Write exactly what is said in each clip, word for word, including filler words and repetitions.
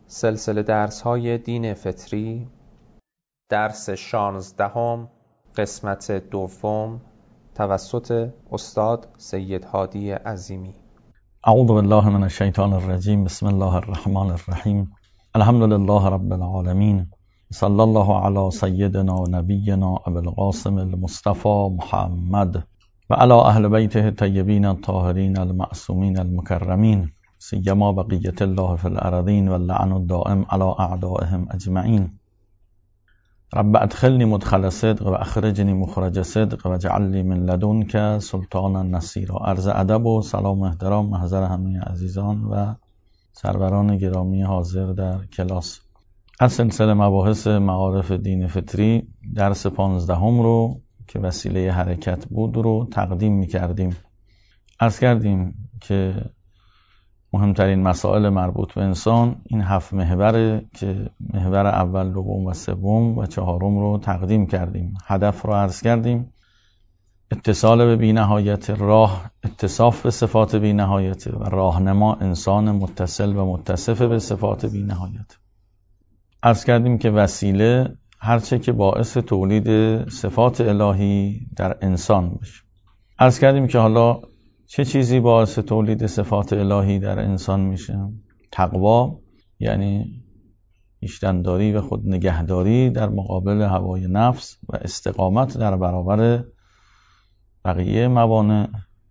سلسله درس های دین فطری، درس شانزدهم، قسمت دوم، توسط استاد سید هادی عظیمی. اعوذ بالله من الشیطان الرجیم. بسم الله الرحمن الرحیم. الحمد لله رب العالمین. صلی الله علی سیدنا و نبینا ابی القاسم المصطفى محمد و علی اهل بیته الطیبین الطاهرین المعصومین المکرمین، سیما بقیت الله فی الارضین و اللعن الدائم علی اعدائهم اجمعین. رب ادخلنی مدخل صدق و اخرجنی مخرج صدق و اجعل لی من لدنک سلطانا نصیرا. عرض ادب و سلام و احترام محضر همه عزیزان و سروران گرامی حاضر در کلاس. از سلسله مباحث معارف دین فطری درس پانزدهم رو که وسیله حرکت بود رو تقدیم می کردیم. عرض کردیم که مهمترین مسائل مربوط به انسان این هفت محوره که محور اول، دوم و سوم و چهارم رو تقدیم کردیم. هدف رو عرض کردیم: اتصال به بی‌نهایت، راه اتصاف به صفات بی‌نهایت و راهنما انسان متصل و متصف به صفات بی‌نهایت. عرض کردیم که وسیله هرچه که باعث تولید صفات الهی در انسان بشه. عرض کردیم که حالا چه چیزی باعث تولید صفات الهی در انسان میشه؟ تقوا، یعنی خویشتن‌داری و خود نگهداری در مقابل هوای نفس و استقامت در برابر بقیه موانع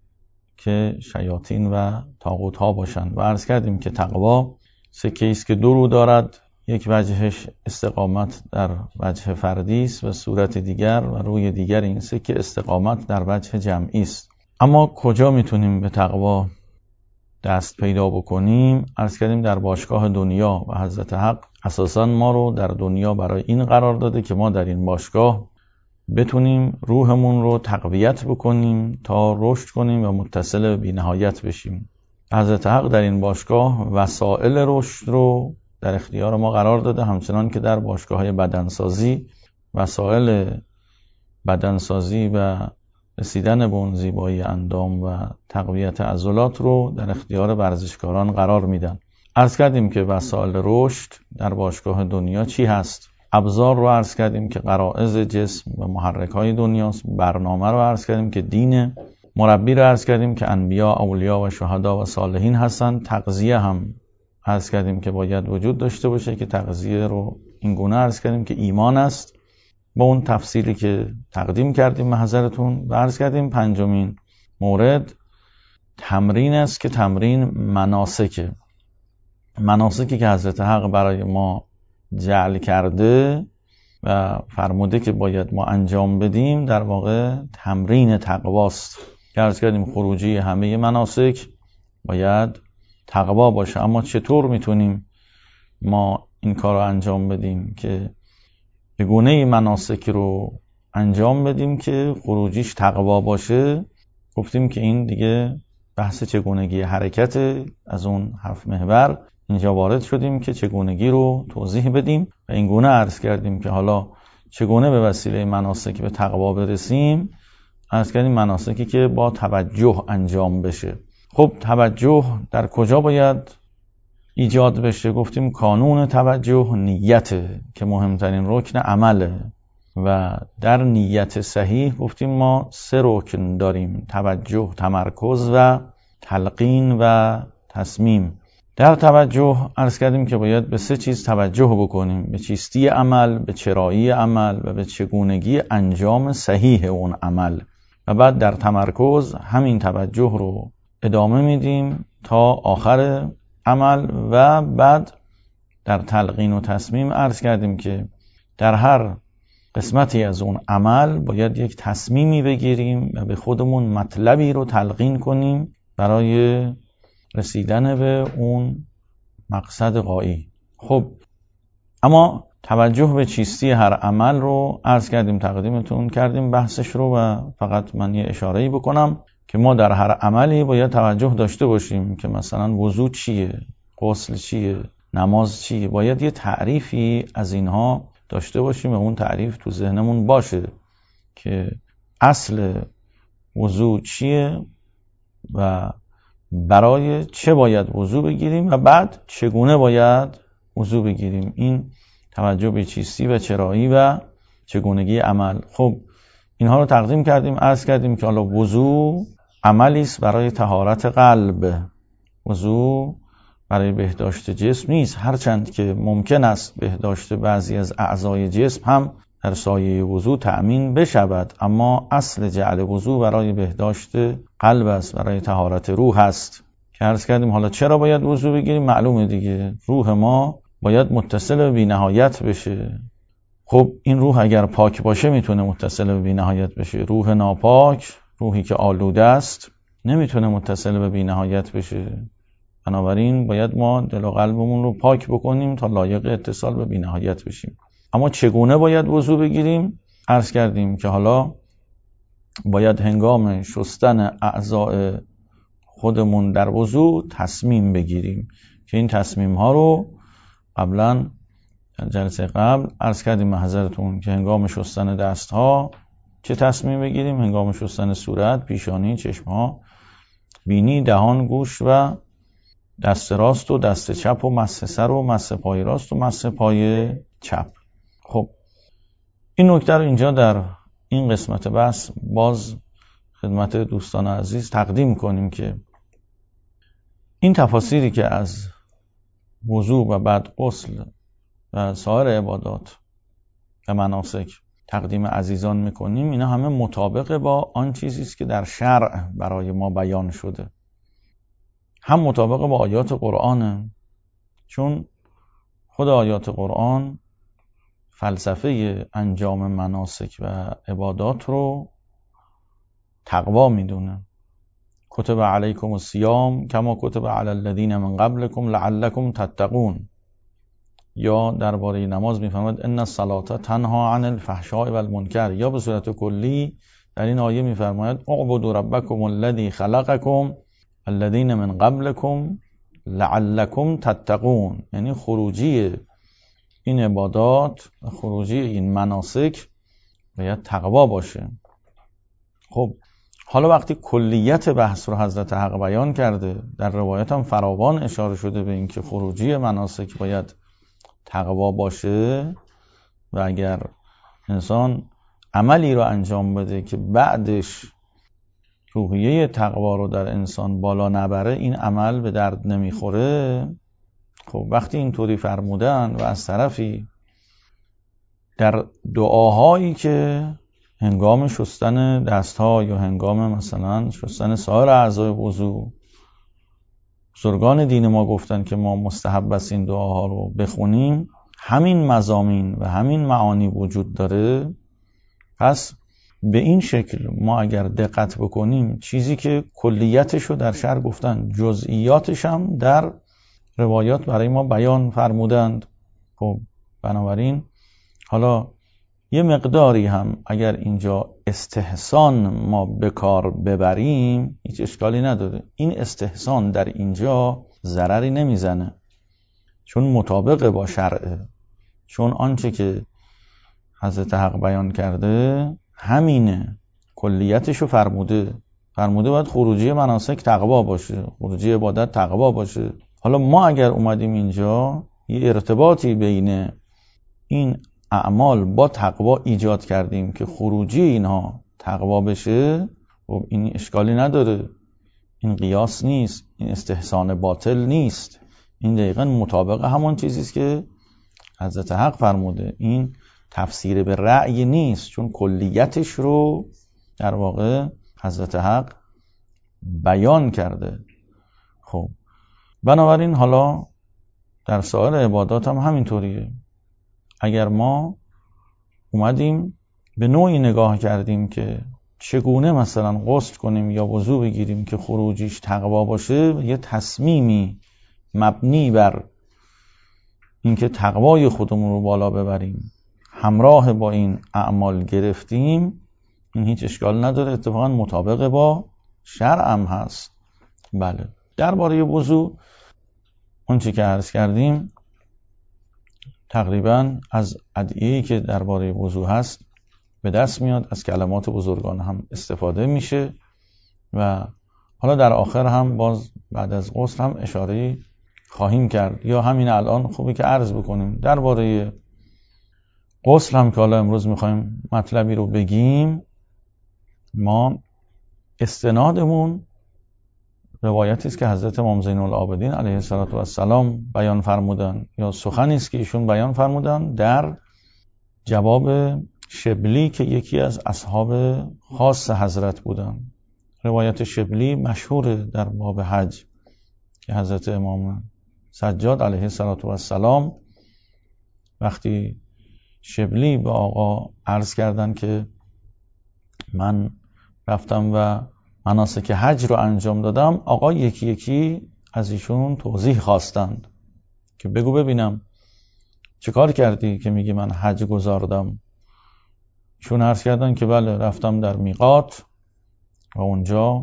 که شیاطین و طاغوت ها باشند. و عرض کردیم که تقوا سکه است که دو رو دارد، یک وجهش استقامت در وجه فردی است و صورت دیگر و روی دیگر این سکه استقامت در وجه جمعی است. اما کجا میتونیم به تقوا دست پیدا بکنیم؟ عرض کردیم در باشگاه دنیا، و حضرت حق اساساً ما رو در دنیا برای این قرار داده که ما در این باشگاه بتونیم روحمون رو تقویت بکنیم تا رشد کنیم و متصل به بی‌نهایت بشیم. حضرت حق در این باشگاه وسائل رشد رو در اختیار ما قرار داده، همچنان که در باشگاه‌های بدنسازی وسائل بدنسازی و رسیدن به اون زیبایی اندام و تقویت عضلات رو در اختیار ورزشکاران قرار میدن. عرض کردیم که وسایل رشد در باشگاه دنیا چی هست؟ ابزار رو عرض کردیم که غرائز جسم و محرک‌های دنیاست. برنامه رو عرض کردیم که دینه. مربی رو عرض کردیم که انبیا، اولیا و شهدا و صالحین هستن. تغذیه هم عرض کردیم که باید وجود داشته باشه، که تغذیه رو این گونه عرض کردیم که ایمان است، با اون تفسیری که تقدیم کردیم محضرتون. و عرض کردیم پنجمین مورد تمرین است، که تمرین مناسکه مناسکی که حضرت حق برای ما جعل کرده و فرموده که باید ما انجام بدیم، در واقع تمرین تقواست. که عرض کردیم خروجی همه مناسک باید تقوا باشه. اما چطور میتونیم ما این کار رو انجام بدیم که به گونه مناسک رو انجام بدیم که خروجیش تقوا باشه؟ گفتیم که این دیگه بحث چگونگی حرکت از اون هفت محور اینجا وارد شدیم که چگونگی رو توضیح بدیم و این گونه عرض کردیم که حالا چگونه به وسیله مناسک به تقوا برسیم. عرض کردیم مناسکی که با توجه انجام بشه. خب توجه در کجا باید ایجاد بشه؟ گفتیم کانون توجه نیته که مهمترین رکن عمله، و در نیت صحیح گفتیم ما سه رکن داریم: توجه، تمرکز و تلقین و تصمیم. در توجه عرض کردیم که باید به سه چیز توجه بکنیم: به چیستی عمل، به چرایی عمل و به چگونگی انجام صحیح اون عمل. و بعد در تمرکز همین توجه رو ادامه میدیم تا آخر عمل. و بعد در تلقین و تصمیم عرض کردیم که در هر قسمتی از اون عمل باید یک تصمیمی بگیریم و به خودمون مطلبی رو تلقین کنیم برای رسیدن به اون مقصد غایی. خب اما توجه به چیستی هر عمل رو عرض کردیم، تقدیمتون کردیم بحثش رو، و فقط من یه اشاره‌ای بکنم که ما در هر عملی باید توجه داشته باشیم که مثلا وضو چیه، غسل چیه، نماز چیه. باید یه تعریفی از اینها داشته باشیم و اون تعریف تو ذهنمون باشه که اصل وضو چیه و برای چه باید وضو بگیریم و بعد چگونه باید وضو بگیریم. این توجه به چیستی و چرایی و چگونگی عمل. خب اینها رو تقدیم کردیم، عرض کردیم که حالا وضو عملی است برای طهارت قلب. وضو برای بهداشت جسم نیست، هرچند که ممکن است بهداشت بعضی از اعضای جسم هم در سایه وضو تأمین بشود، اما اصل جعل وضو برای بهداشت قلب است، برای طهارت روح است که عرض کردیم. حالا چرا باید وضو بگیریم؟ معلومه دیگه، روح ما باید متصل به بی‌نهایت بشه. خب این روح اگر پاک باشه میتونه متصل به بی‌نهایت بشه. روح ناپاک، روحی که آلوده است، نمیتونه متصل به بی‌نهایت بشه. بنابراین باید ما دل و قلبمون رو پاک بکنیم تا لایق اتصال به بی‌نهایت بشیم. اما چگونه باید وضو بگیریم؟ عرض کردیم که حالا باید هنگام شستن اعضاء خودمون در وضو تصمیم بگیریم که این تصمیم ها رو قبلا جلسه قبل عرض کردیم محضرتون که هنگام شستن دست ها چه تصمیم بگیریم، هنگام شستن صورت، پیشانی، چشم ها، بینی، دهان، گوش و دست راست و دست چپ و مس سر و مس پای راست و مس پای چپ. خب این نکته رو اینجا در این قسمت بحث باز خدمت دوستان عزیز تقدیم کنیم که این تفاسیری که از وضو و بعد غسل و سایر عبادات و مناسک تقدیم عزیزان میکنیم، اینا همه مطابق با آن چیزی است که در شرع برای ما بیان شده، هم مطابق با آیات قرآنه، چون خود آیات قرآن فلسفه انجام مناسک و عبادات رو تقوا میدونه. کتب علیکم الصیام کما کتب علی الذین من قبلکم لعلکم تتقون. یا درباره نماز میفرماید ان الصلاة تنها عن الفحشاء والمنکر. یا به صورت کلی در این آیه میفرماید اعبدوا ربکم الذی خلقکم الذین من قبلکم لعلکم تتقون. یعنی خروجی این عبادات و خروجی این مناسک باید تقوا باشه. خب حالا وقتی کلیت بحث رو حضرت حق بیان کرده، در روایت هم فراوان اشاره شده به اینکه خروجی مناسک باید تقوا باشه و اگر انسان عملی رو انجام بده که بعدش روحیه تقوا رو در انسان بالا نبره، این عمل به درد نمیخوره. خب وقتی اینطوری فرمودن و از طرفی در دعاهایی که هنگام شستن دستها یا هنگام مثلا شستن سایر اعضای وضو بزرگان دین ما گفتن که ما مستحب است این دعاها رو بخونیم، همین مضامین و همین معانی وجود داره. پس به این شکل ما اگر دقت بکنیم، چیزی که کلیتش رو در شرع گفتن، جزئیاتش هم در روایات برای ما بیان فرمودند. خب بنابراین حالا یه مقداری هم اگر اینجا استحسان ما به کار ببریم هیچ اشکالی نداره. این استحسان در اینجا ضرری نمیزنه، چون مطابق با شرعه، چون آنچه که حضرت حق بیان کرده همینه، کلیتشو فرموده فرموده باید خروجی مناسک تقوا باشه، خروجی عبادت تقوا باشه. حالا ما اگر اومدیم اینجا یه ارتباطی بین این اعمال با تقوا ایجاد کردیم که خروجی اینها تقوا بشه، و این اشکالی نداره، این قیاس نیست، این استحسان باطل نیست، این دقیقاً مطابق همون چیزیست که حضرت حق فرموده. این تفسیر به رأی نیست، چون کلیتش رو در واقع حضرت حق بیان کرده. خب بنابراین حالا در سایر عبادات هم همینطوریه. اگر ما اومدیم به نوعی نگاه کردیم که چگونه مثلا غسل کنیم یا وضو بگیریم که خروجیش تقوا باشه، یه تصمیمی مبنی بر اینکه تقوای خودمون رو بالا ببریم همراه با این اعمال گرفتیم، این هیچ اشکال نداره، اتفاقا مطابق با شرع هم هست. بله، درباره وضو اونچه که عرض کردیم تقریبا از ادعیه‌ای که درباره وضو هست به دست میاد، از کلمات بزرگان هم استفاده میشه و حالا در آخر هم باز بعد از غسل هم اشاره خواهیم کرد یا همین الان خوبه که عرض بکنیم درباره غسل هم که حالا امروز میخوایم مطلبی رو بگیم. ما استنادمون روایتی است که حضرت امام زین العابدین علیه السلام بیان فرمودن یا سخنی است که ایشون بیان فرمودن در جواب شبلی که یکی از اصحاب خاص حضرت بودن. روایت شبلی مشهور در باب حج که حضرت امام سجاد علیه السلام وقتی شبلی به آقا عرض کردن که من رفتم و مناسک حج رو انجام دادم، آقا یکی یکی از ایشون توضیح خواستند که بگو ببینم چه کار کردی که میگی من حج گذاردم. ایشون عرض کردن که بله رفتم در میقات و اونجا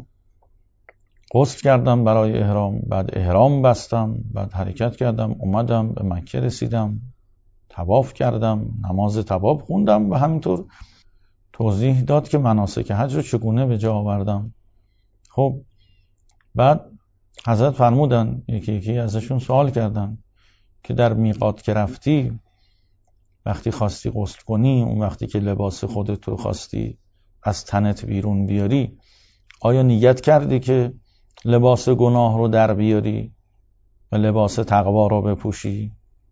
غسل کردم برای احرام، بعد احرام بستم، بعد حرکت کردم، اومدم به مکه رسیدم، طواف کردم، نماز طواف خوندم و همینطور توضیح داد که مناسک حج رو چگونه به جا آوردم. خب بعد حضرت فرمودن یکی یکی ازشون سوال کردن که در میقات که رفتی وقتی خواستی غسل کنی، اون وقتی که لباس خودت رو خواستی از تنت بیرون بیاری، آیا نیت کردی که لباس گناه رو در بیاری و لباس تقوا رو بپوشی؟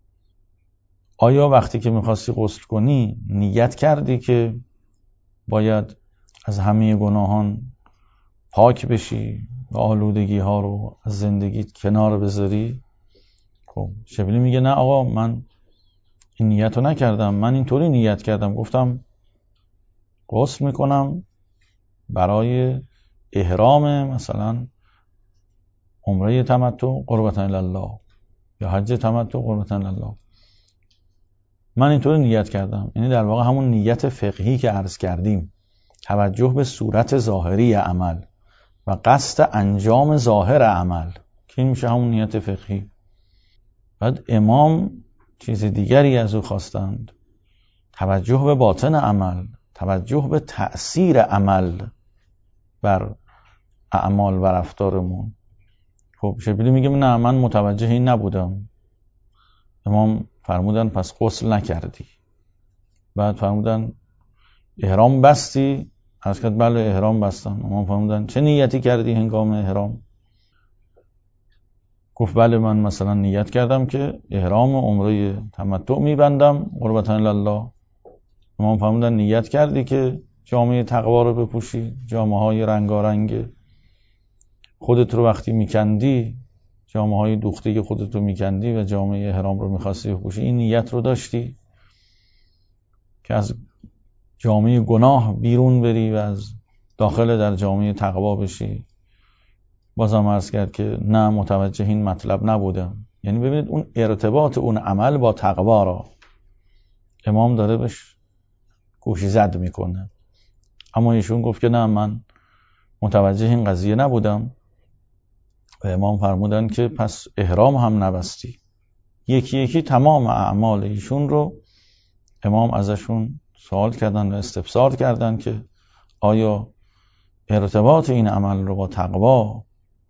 آیا وقتی که میخواستی غسل کنی نیت کردی که باید از همه گناهان پاک بشی و آلودگی ها رو از زندگیت کنار بذاری؟ خب شبلی میگه نه آقا من این نیت رو نکردم، من اینطوری نیت کردم، گفتم غسل میکنم برای احرام مثلا عمره تمتع قربتا الله یا حج تمتع قربتا الله، من اینطوری نیت کردم. یعنی در واقع همون نیت فقهی که عرض کردیم، توجه به صورت ظاهری عمل و قصد انجام ظاهر عمل که این میشه همون نیت فقهی. بعد امام چیز دیگری از او خواستند، توجه به باطن عمل، توجه به تأثیر عمل بر اعمال و رفتارمون. خب شبلی میگه نه من متوجه این نبودم. امام فرمودن پس غسل نکردی. بعد فرمودن احرام بستی؟ عرض کرد بله احرام بستم. امام فرمودن چه نیتی کردی هنگام احرام؟ گفت بله من مثلا نیت کردم که احرام عمره تمتع میبندم قربتا الله. امام فرمودن نیت کردی که جامعه تقوا رو بپوشی، جامعه های رنگارنگ خودت رو وقتی میکندی، جامعه های دوخته خودت رو میکندی و جامعه احرام رو میخواستی بپوشی، این نیت رو داشتی که از جامعه گناه بیرون بری و از داخل در جامعه تقوا بشی؟ بازم عرض کرد که نه متوجه این مطلب نبودم. یعنی ببینید اون ارتباط اون عمل با تقوا را امام داره بهش گوشی زد میکنه. اما ایشون گفت که نه من متوجه این قضیه نبودم و امام فرمودن که پس احرام هم نبستی. یکی یکی تمام اعمال ایشون رو امام ازشون سوال کردن و استفسار کردن که آیا ارتباط این عمل رو با تقوا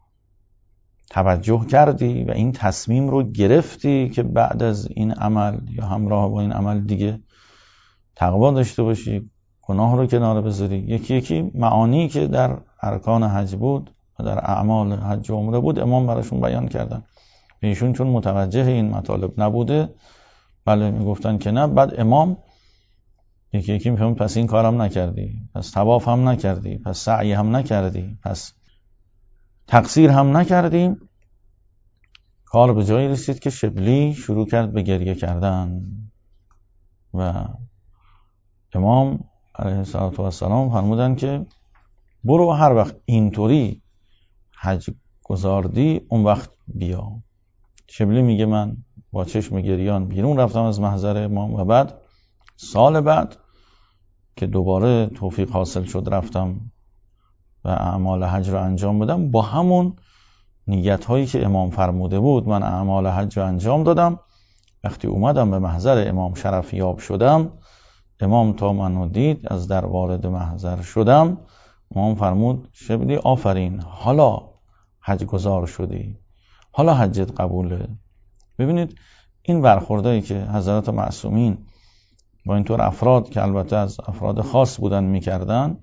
توجه کردی و این تصمیم رو گرفتی که بعد از این عمل یا همراه با این عمل دیگه تقوا داشته باشی، گناه رو کنار بذاری. یکی یکی معانی که در ارکان حج بود و در اعمال حج و عمره بود امام براشون بیان کردن. ایشون چون متوجه این مطالب نبوده بله میگفتن که نه. بعد امام یکی یکی میفهمید پس این کارم نکردی، پس طواف هم نکردی، پس سعی هم نکردی، پس تقصیر هم نکردی. کار به جایی رسید که شبلی شروع کرد به گریه کردن و امام علیه السلام فرمودن که برو هر وقت اینطوری حج گذاردی اون وقت بیا. شبلی میگه من با چشم گریان بیرون رفتم از محضر امام و بعد سال بعد که دوباره توفیق حاصل شد رفتم و اعمال حج رو انجام بدم، با همون نیت هایی که امام فرموده بود من اعمال حج رو انجام دادم. وقتی اومدم به محضر امام شرفیاب شدم، امام تا منو دید از در وارد محضر شدم، امام فرمود شبلی آفرین، حالا حج گزار شدی، حالا حجت قبوله. ببینید این برخوردایی که حضرات معصومین با اینطور افراد که البته از افراد خاص بودن میکردن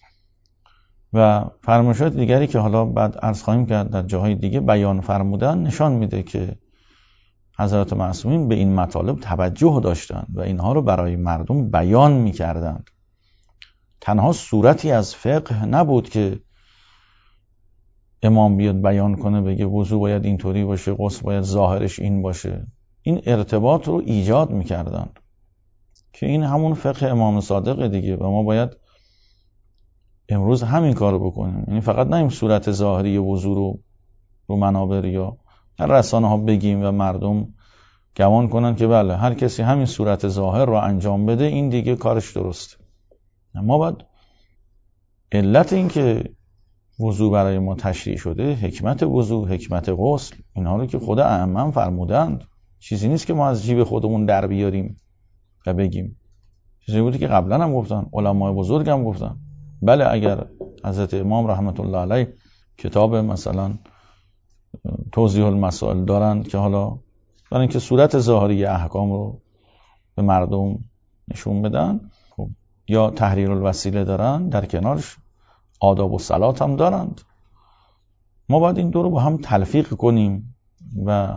و فرمایشات دیگری که حالا بعد عرض خواهیم کرد در جاهای دیگه بیان فرمودن، نشان میده که حضرات معصومین به این مطالب توجه داشتند و اینها رو برای مردم بیان میکردند. تنها صورتی از فقه نبود که امام بیاد بیان کنه بگه وضو باید اینطوری باشه، غسل باید ظاهرش این باشه. این ارتباط رو ایجاد میکردن که این همون فقه امام صادق دیگه و ما باید امروز همین کارو بکنیم. یعنی فقط نه این صورت ظاهری وضو رو رو منابر یا در رسانه ها بگیم و مردم گمان کنن که بله هر کسی همین صورت ظاهر رو انجام بده این دیگه کارش درسته. ما باید علت این که وضو برای ما تشریع شده، حکمت وضو، حکمت غسل، اینها رو که خود ائمه فرمودند، چیزی نیست که ما از جیب خودمون در بیاریم و بگیم. چیزی بودی که قبلا هم گفتن، علمای بزرگ هم گفتن. بله اگر حضرت امام رحمت الله علیه کتاب مثلا توضیح المسائل دارند که حالا برای اینکه صورت ظاهری احکام رو به مردم نشون بدن، خب یا تحریر الوسیله دارن، در کنارش آداب و صلات هم دارند. ما باید این دو رو با هم تلفیق کنیم و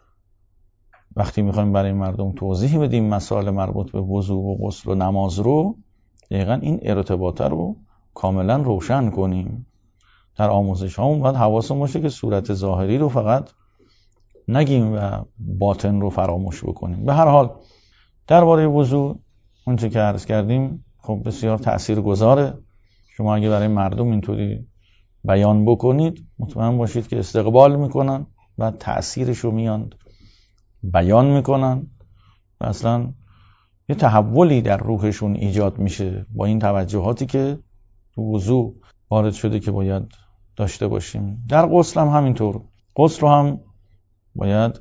وقتی میخوایم برای مردم توضیح بدیم مسائل مربوط به وضو و غسل و نماز رو، دقیقاً این ارتباط رو کاملا روشن کنیم. در آموزش هامون باید حواسمون باشه که صورت ظاهری رو فقط نگیم و باطن رو فراموش بکنیم. به هر حال درباره وضو اونچه که عرض کردیم خب بسیار تاثیرگذاره. شما اگه برای مردم اینطوری بیان بکنید مطمئن باشید که استقبال میکنن و تأثیرش رو میان بیان میکنن و اصلا یه تحولی در روحشون ایجاد میشه با این توجهاتی که تو وضو وارد شده که باید داشته باشیم. در غسل هم همینطور. غسل رو هم باید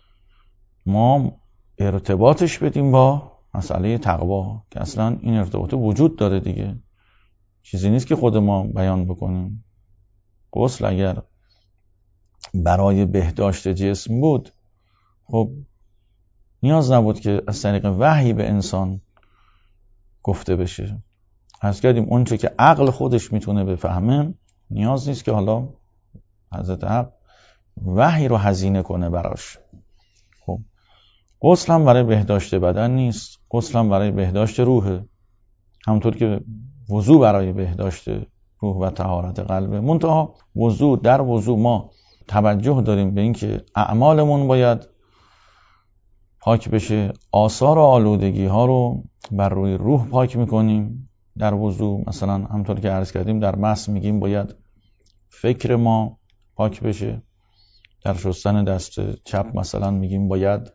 ما ارتباطش بدیم با مسئله تقوا که اصلا این ارتباط وجود داره دیگه، چیزی نیست که خود ما بیان بکنیم. غسل اگر برای بهداشت جسم بود خب نیاز نبود که از طریق وحی به انسان گفته بشه. عرض کردیم اون چه که عقل خودش میتونه بفهمه نیاز نیست که حالا حضرت حق وحی رو هزینه کنه براش. خب غسل هم برای بهداشت بدن نیست، غسل هم برای بهداشت روحه، همونطور که وضو برای بهداشت روح و طهارت قلبه. منتها وضو در وضو ما توجه داریم به اینکه اعمالمون باید پاک بشه. آثار آلودگی ها رو بر روی روح پاک میکنیم در وضو. مثلا همونطور که عرض کردیم در مس میگیم باید فکر ما پاک بشه. در شستن دست چپ مثلا میگیم باید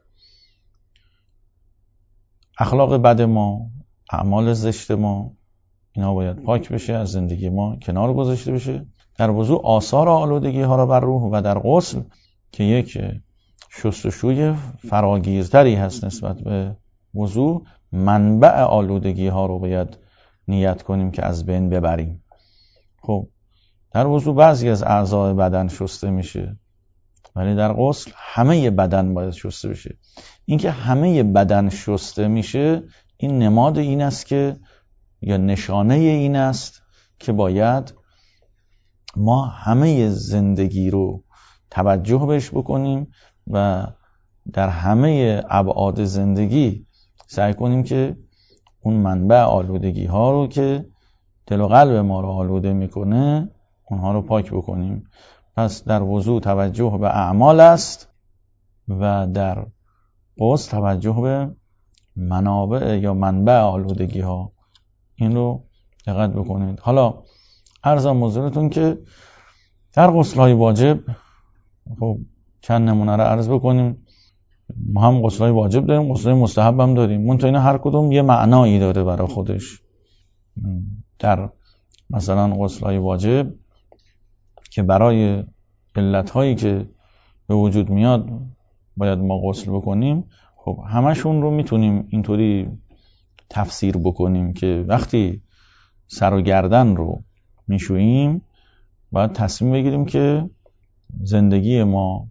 اخلاق بد ما، اعمال زشت ما، اینا باید پاک بشه، از زندگی ما کنار گذاشته بشه. در وضو آثار آلودگی ها را بر روح و در غسل که یک شستشوی فراگیرتری هست نسبت به وضو، منبع آلودگی ها رو باید نیت کنیم که از بین ببریم. خب در وضو بعضی از اعضای بدن شسته میشه ولی در غسل همه بدن باید شسته بشه. اینکه همه بدن شسته میشه این نماد این است که یا نشانه این است که باید ما همه زندگی رو توجه بهش بکنیم و در همه ابعاد زندگی سعی کنیم که اون منبع آلودگی ها رو که دل و قلب ما رو آلوده میکنه اونها رو پاک بکنیم. پس در وضو توجه به اعمال است و در غسل توجه به منابع یا منبع آلودگی ها. این رو دقت بکنید. حالا عرضم حضورتون که در غسل های واجب خب چند نمونه رو عرض بکنیم. ما هم غسل های واجب داریم، غسل های مستحب هم داریم. منتها اینا هر کدوم یه معنایی داره برای خودش. در مثلا غسل های واجب که برای علت هایی که به وجود میاد باید ما غسل بکنیم، خب همشون رو میتونیم اینطوری تفسیر بکنیم که وقتی سر و گردن رو میشوییم باید تصمیم بگیریم که زندگی ما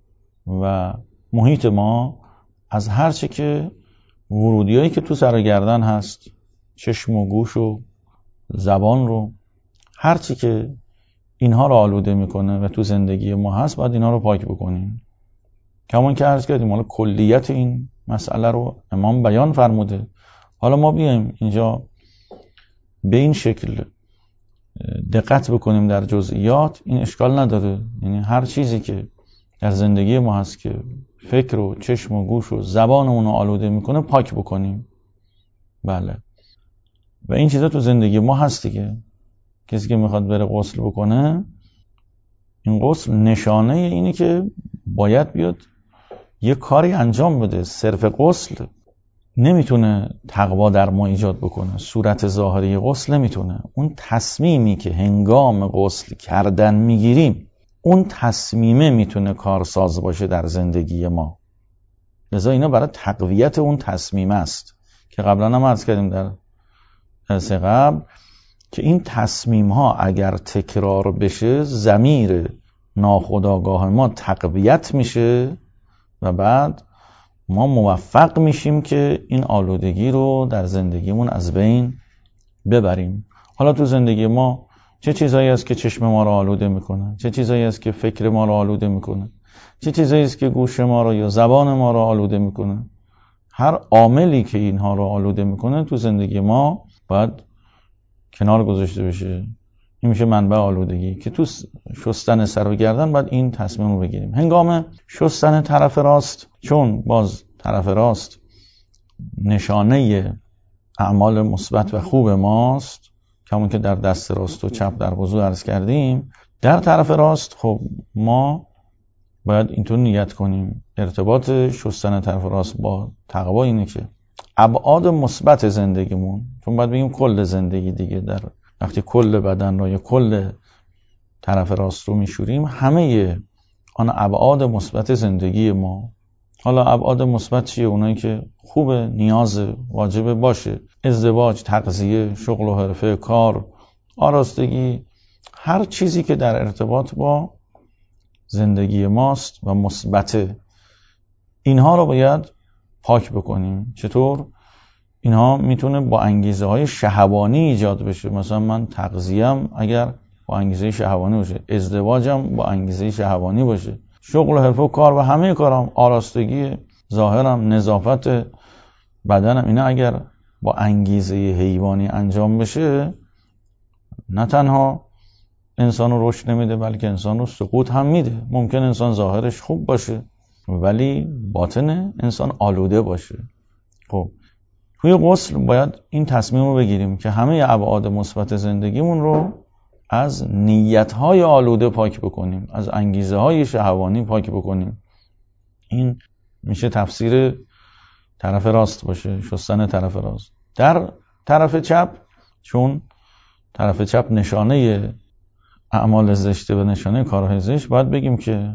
و محیط ما از هر چه که ورودیایی که تو سر و گردن هست، چشم و گوش و زبان رو، هر چی که اینها رو آلوده میکنه و تو زندگی ما هست، باید اینها رو پاک بکنیم. کمان که عرض کردیم حالا کلیت این مسئله رو امام بیان فرموده. حالا ما بیایم اینجا به این شکل دقت بکنیم در جزئیات، این اشکال نداره. یعنی هر چیزی که در زندگی ما هست که فکر و چشم و گوش و زبان اون رو آلوده میکنه، پاک بکنیم. بله. و این چیزا تو زندگی ما هست دیگه. کسی که میخواد بره غسل بکنه، این غسل نشانه اینه که باید بیاد یه کاری انجام بده. صرف غسل نمیتونه تقوا در ما ایجاد بکنه. صورت ظاهری غسل نمیتونه. اون تصمیمی که هنگام غسل کردن میگیریم، اون تصمیمه میتونه کارساز باشه در زندگی ما. لذا اینا برای تقویت اون تصمیم است که قبلا هم عرض کردیم در درس قبل که این تصمیم ها اگر تکرار بشه، ضمیر ناخودآگاه ما تقویت میشه و بعد ما موفق میشیم که این آلودگی رو در زندگیمون از بین ببریم. حالا تو زندگی ما چه چیزایی است که چشم ما رو آلوده میکنه؟ چه چیزایی است که فکر ما رو آلوده میکنه؟ چه چیزایی است که گوش ما رو یا زبان ما رو آلوده میکنه؟ هر عاملی که اینها رو آلوده میکنه تو زندگی ما باید کنار گذاشته بشه. این میشه منبع آلودگی که تو شستن سر و گردن باید این تصمیم رو بگیریم. هنگام شستن طرف راست، چون باز طرف راست نشانه اعمال مثبت و خوب ماست، همون که در دست راست و چپ در وضو عرض کردیم، در طرف راست خب ما باید اینطور نیت کنیم. ارتباط شستن طرف راست با تقوا اینه که ابعاد مثبت زندگیمون، چون باید بگیم کل زندگی دیگه، در وقتی کل بدن رو یا کل طرف راست رو میشوریم، همه آن ابعاد مثبت زندگی ما. حالا ابعاد مثبت چیه؟ اونایی که خوبه، نیاز واجبه باشه، ازدواج، تغذیه، شغل و حرفه، کار، آراستگی، هر چیزی که در ارتباط با زندگی ماست و مثبته، اینها رو باید پاک بکنیم. چطور؟ اینها میتونه با انگیزه های شهوانی ایجاد بشه. مثلا من تغذیه‌ام اگر با انگیزه شهوانی باشه، ازدواجم با انگیزه شهوانی باشه، شغل و حرفه و کار و همه کارم، آراستگی ظاهرم، نظافت بدنم، اینا اگر با انگیزه حیوانی انجام بشه، نه تنها انسان رو رشد نمیده بلکه انسان رو سقوط هم میده. ممکن انسان ظاهرش خوب باشه ولی باطن انسان آلوده باشه. خب توی غسل باید این تصمیم رو بگیریم که همه ابعاد مثبت زندگیمون رو از نیت‌های آلوده پاک بکنیم، از انگیزه‌های شهوانی پاک بکنیم. این میشه تفسیر طرف راست باشه، شستن طرف راست. در طرف چپ، چون طرف چپ نشانه اعمال زشته و نشانه کارهای زشت، باید بگیم که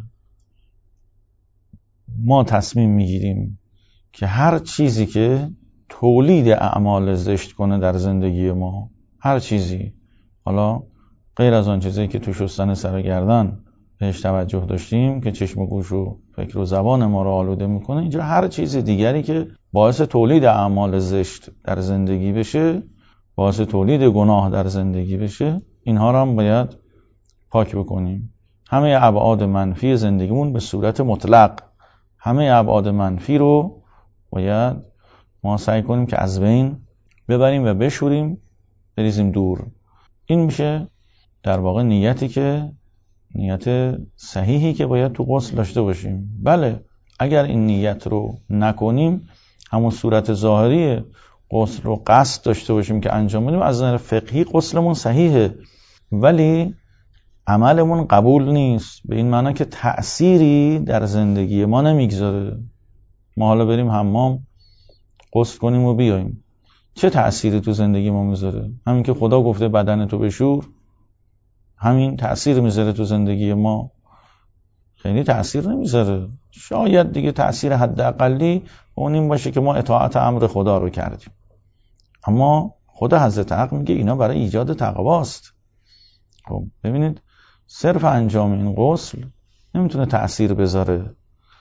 ما تصمیم میگیریم که هر چیزی که تولید اعمال زشت کنه در زندگی ما، هر چیزی، حالا غیر از آن چیزی که تو شستن سر و گردن بهش توجه داشتیم که چشم و گوش و فکر و زبان ما رو آلوده میکنه، اینجا هر چیز دیگری که باعث تولید اعمال زشت در زندگی بشه، باعث تولید گناه در زندگی بشه، اینها رو هم باید پاک بکنیم. همه ابعاد منفی زندگیمون به صورت مطلق، همه ابعاد منفی رو باید ما سعی کنیم که از بین ببریم و بشوریم، بریزیم دور. این میشه در واقع نیتی که نیت صحیحی که باید تو غسل داشته باشیم. بله، اگر این نیت رو نکنیم، همون صورت ظاهری غسل رو قصد داشته باشیم که انجام بدیم، از نظر فقهی غسلمون صحیحه ولی عملمون قبول نیست، به این معنی که تأثیری در زندگی ما نمیگذاره. ما حالا بریم حمام غسل کنیم و بیاییم، چه تأثیری تو زندگی ما میذاره؟ همین که خدا گفته بدن تو بشور، همین تأثیر میذاره تو زندگی ما؟ خیلی تأثیر نمیذاره. شاید دیگه تأثیر حداقلی اون این باشه که ما اطاعت امر خدا رو کردیم، اما خدا حضرت حق میگه اینا برای ایجاد تقواست. خب ببینید، صرف انجام این غسل نمیتونه تأثیر بذاره.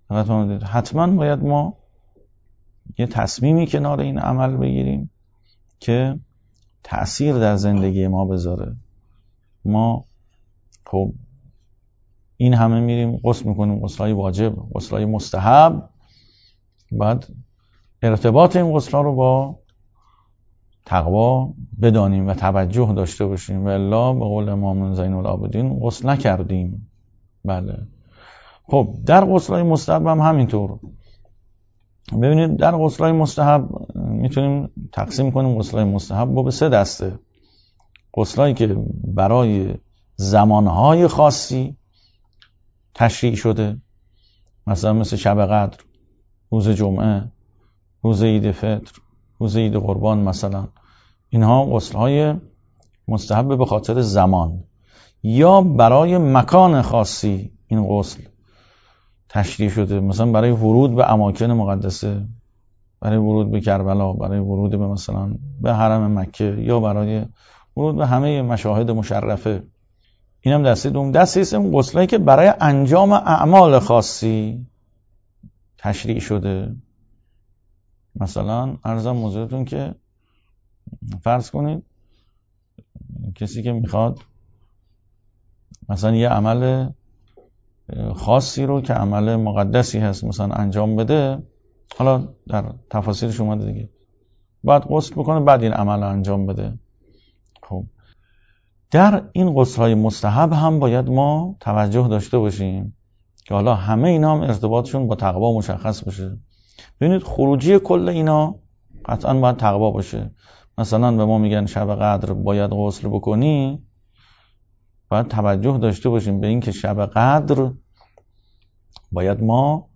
حتما باید ما یه تصمیمی کنار این عمل بگیریم که تأثیر در زندگی ما بذاره. ما خب این همه میریم غسل میکنیم، غسلای واجب، غسلای مستحب، بعد ارتباط این غسلا رو با تقوا بدانیم و توجه داشته باشیم، و الا به قول امام زین العابدین غسل نکردیم. بله. خب در غسلای مستحب هم همینطور. ببینید در غسلای مستحب میتونیم تقسیم کنیم غسلای مستحب رو به سه دسته. غسلایی که برای زمانهای خاصی تشریع شده، مثلا مثل شب قدر، روز جمعه، روز عید فطر، روز عید قربان مثلا، اینها غسل‌های مستحب به خاطر زمان. یا برای مکان خاصی این غسل تشریع شده، مثلا برای ورود به اماکن مقدسه، برای ورود به کربلا، برای ورود به مثلا به حرم مکه، یا برای ورود به همه مشاهد مشرفه. اینم دسته دوم. دسته سوم غسلایی که برای انجام اعمال خاصی تشریع شده. مثلا عرضم حضورتون که فرض کنید کسی که میخواد مثلا یه عمل خاصی رو که عمل مقدسی هست مثلا انجام بده، حالا در تفاصیلش اومده دیگه، باید غسل بکنه بعد این عمل انجام بده. خب در این غسل‌های مستحب هم باید ما توجه داشته باشیم که حالا همه اینا هم ارتباطشون با تقوا مشخص بشه. ببینید خروجی کل اینا قطعا باید تقوا باشه. مثلا به ما میگن شب قدر باید غسل بکنی، باید توجه داشته باشیم به این که شب قدر باید ما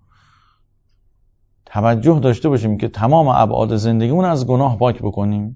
توجه داشته باشیم که تمام ابعاد زندگیمون از گناه پاک بکنیم.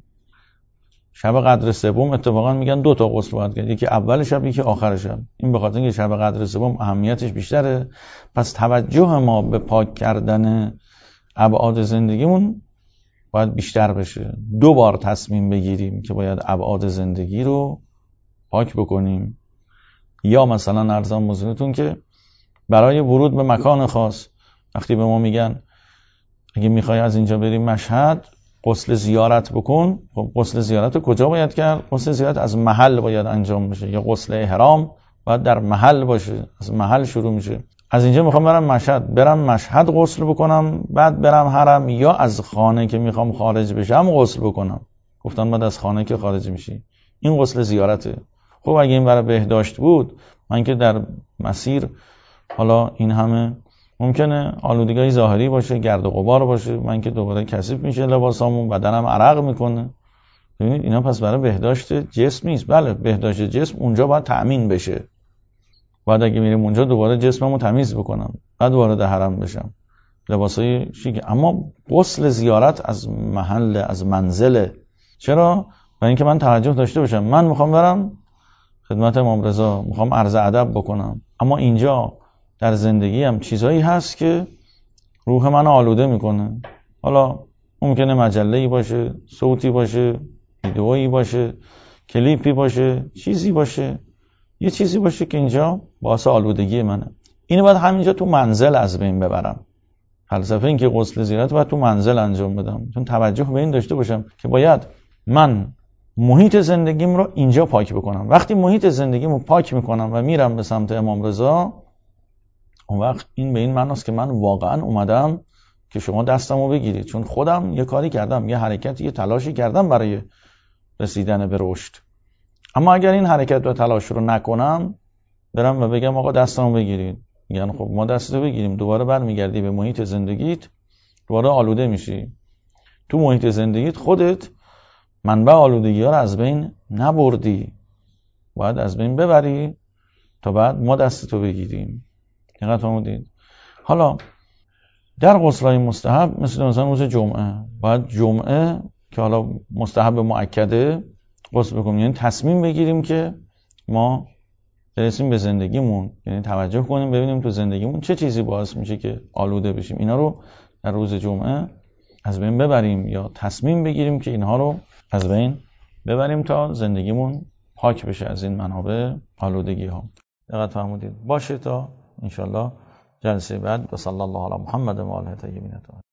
شب قدر سوم اتفاقا میگن دو تا غسل باید کرد، یکی اول شب یکی آخر شب. این به خاطر اینکه شب قدر سوم اهمیتش بیشتره، پس توجه ما به پاک کردن ابعاد زندگیمون باید بیشتر بشه. دو بار تصمیم بگیریم که باید ابعاد زندگی رو پاک بکنیم. یا مثلا عرضم حضورتون که برای ورود به مکان خاص، وقتی به ما میگن اگه میخوای از اینجا بریم مشهد غسل زیارت بکن، خب غسل زیارت رو کجا باید کرد؟ غسل زیارت از محل باید انجام بشه. یا غسل احرام باید در محل باشه، از محل شروع میشه. از اینجا میخوام برم مشهد، برم مشهد غسل بکنم بعد برم حرم، یا از خانه که میخوام خارج بشم غسل بکنم. گفتن بعد از خانه که خارج میشی، این غسل زیارته. خب اگه این برای بهداشت بود، من که در مسیر حالا این همه ممکنه آلودگی ظاهری باشه، گرد و غبار باشه، من که دوباره کثیف میشه لباسامون، بدنم عرق میکنه. ببینید اینا پس برای بهداشت جسم نیست. بله بهداشت جسم اونجا باید تأمین بشه، بعد اگه میریم اونجا دوباره جسممو تمیز بکنم، بعد وارد حرم بشم لباسای شیک. اما غسل زیارت از محل، از منزل. چرا؟ برای اینکه من توجه داشته باشم من میخوام برم خدمت امام رضا، میخوام عرض ادب بکنم، اما اینجا در زندگی هم چیزایی هست که روح من آلوده میکنه. حالا ممکنه مجله‌ای باشه، صوتی باشه، ویدئویی باشه، کلیپی باشه، چیزی باشه، یه چیزی باشه که اینجا باعث آلودگی منه. اینو باید همینجا تو منزل از بین ببرم. فلسفه این که غسل زیارت باید تو منزل انجام بدم، چون توجه به این داشته باشم که باید من محیط زندگیم رو اینجا پاک بکنم. وقتی محیط زندگیمو پاک میکنم و میرم به سمت امام رضا، اون وقت این به این معناست که من واقعا اومدم که شما دستمو بگیرید، چون خودم یه کاری کردم، یه حرکتی، یه تلاشی کردم برای رسیدن به رشد. اما اگر این حرکت و تلاش رو نکنم، برم و بگم آقا دستمو بگیرید، میگن خب ما دستتو بگیریم، دوباره برمیگردی به محیط زندگیت، دوباره آلوده میشی. تو محیط زندگیت خودت منبع آلودگی ها رو از بین نبردی، باید از بین ببری تا بعد ما دستتو بگیریم. دقت فرمودید؟ حالا در غسل‌های مستحب مثل مثلا روز جمعه، باید جمعه که حالا مستحب مؤکده غسل بکنیم، یعنی تصمیم بگیریم که ما برسیم به زندگیمون، یعنی توجه کنیم ببینیم تو زندگیمون چه چیزی باعث میشه که آلوده بشیم، اینا رو در روز جمعه از بین ببریم، یا تصمیم بگیریم که اینها رو از بین ببریم تا زندگیمون پاک بشه از این منابع آلودگی ها. دقت فرمودید؟ باشه تا انشالله جلسه بعد و صلی الله علی محمد و آله طیبین الطاهرین.